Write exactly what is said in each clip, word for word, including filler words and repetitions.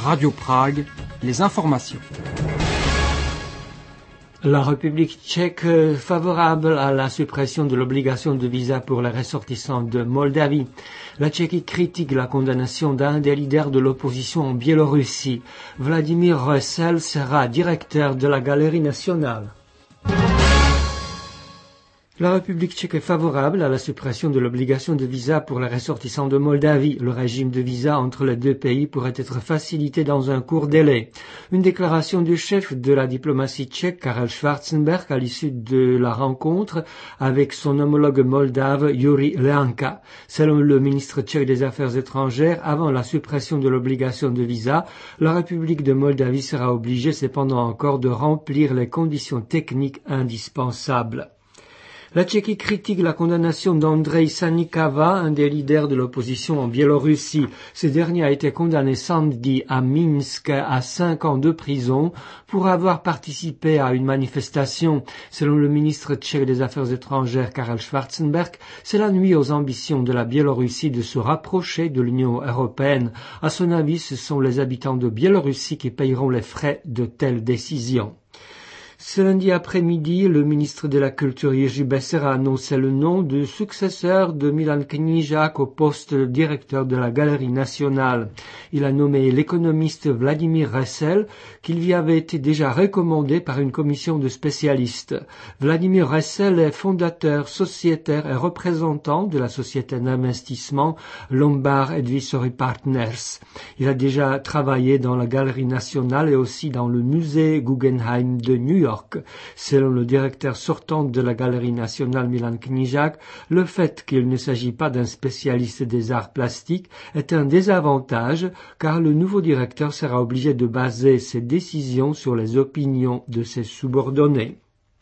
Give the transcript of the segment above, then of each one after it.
Radio Prague, les informations. La République tchèque favorable à la suppression de l'obligation de visa pour les ressortissants de Moldavie. La Tchéquie critique la condamnation d'un des leaders de l'opposition en Biélorussie. Vladimir Ressel sera directeur de la Galerie nationale. La République tchèque est favorable à la suppression de l'obligation de visa pour les ressortissants de Moldavie. Le régime de visa entre les deux pays pourrait être facilité dans un court délai. Une déclaration du chef de la diplomatie tchèque, Karel Schwarzenberg, à l'issue de la rencontre avec son homologue moldave, Juri Leanka. Selon le ministre tchèque des Affaires étrangères, avant la suppression de l'obligation de visa, la République de Moldavie sera obligée cependant encore de remplir les conditions techniques indispensables. La Tchéquie critique la condamnation d'Andrej Sanikava, un des leaders de l'opposition en Biélorussie. Ce dernier a été condamné samedi à Minsk à cinq ans de prison pour avoir participé à une manifestation. Selon le ministre tchèque des Affaires étrangères Karel Schwarzenberg, cela nuit aux ambitions de la Biélorussie de se rapprocher de l'Union européenne. À son avis, ce sont les habitants de Biélorussie qui payeront les frais de telles décisions. Ce lundi après-midi, le ministre de la Culture Jiří Besser a annoncé le nom du successeur de Milan Knížák au poste de directeur de la Galerie nationale. Il a nommé l'économiste Vladimir Ressel, qui lui avait été déjà recommandé par une commission de spécialistes. Vladimir Ressel est fondateur, sociétaire et représentant de la société d'investissement Lombard Advisory Partners. Il a déjà travaillé dans la Galerie nationale et aussi dans le musée Guggenheim de New York. Selon le directeur sortant de la Galerie nationale Milan Knížák, le fait qu'il ne s'agit pas d'un spécialiste des arts plastiques est un désavantage car le nouveau directeur sera obligé de baser ses décisions sur les opinions de ses subordonnés.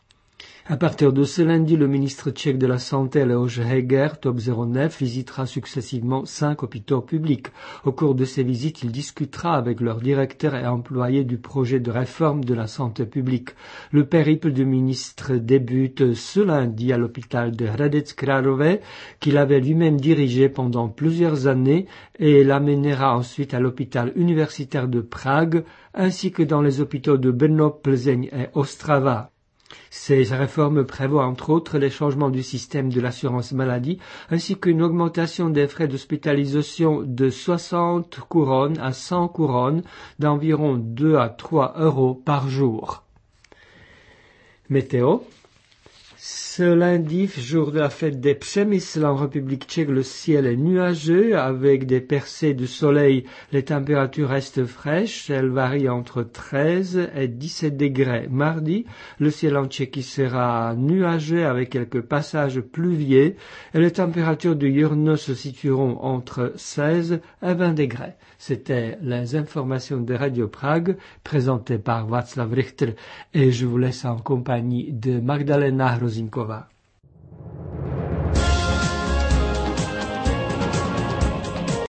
À partir de ce lundi, le ministre tchèque de la Santé, Leoš Heger, top zéro neuf, visitera successivement cinq hôpitaux publics. Au cours de ces visites, il discutera avec leurs directeurs et employés du projet de réforme de la santé publique. Le périple du ministre débute ce lundi à l'hôpital de Hradec Králové, qu'il avait lui-même dirigé pendant plusieurs années, et l'amènera ensuite à l'hôpital universitaire de Prague, ainsi que dans les hôpitaux de Brno, Plzeň et Ostrava. Ces réformes prévoient entre autres les changements du système de l'assurance maladie ainsi qu'une augmentation des frais d'hospitalisation de soixante couronnes à cent couronnes d'environ deux à trois euros par jour. Météo. Ce lundi, jour de la fête des Přemysl en République tchèque, le ciel est nuageux avec des percées de soleil. Les températures restent fraîches, elles varient entre treize et dix-sept degrés. Mardi, le ciel en Tchéquie sera nuageux avec quelques passages pluvieux et les températures de Jurno se situeront entre seize et vingt degrés. C'était les informations de Radio Prague présentées par Václav Richter et je vous laisse en compagnie de Magdalena Hrozinková.